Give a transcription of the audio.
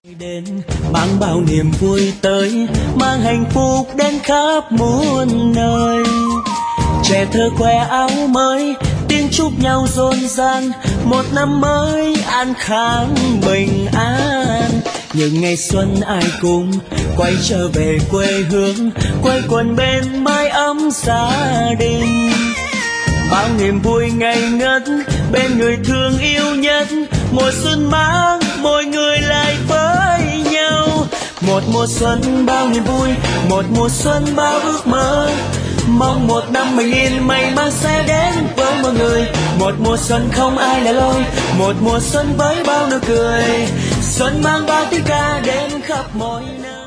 Đến mang bao niềm vui tới, mang hạnh phúc đến khắp muôn nơi. Trẻ thơ khoe áo mới, tiếng chúc nhau rộn ràng, một năm mới an khang bình an. những ngày xuân ai cùng quay trở về quê hương, quây quần bên mái ấm gia đình. Bao niềm vui ngây ngất bên người thương yêu nhất, mùa xuân mang mỗi người lại với nhau. Một mùa xuân bao niềm vui, một mùa xuân bao ước mơ, mong một năm bình yên may mắn sẽ đến với mọi người. Một mùa xuân không ai lẻ loi, một mùa xuân với bao nụ cười, xuân mang bao tiếng ca đến khắp mọi nơi.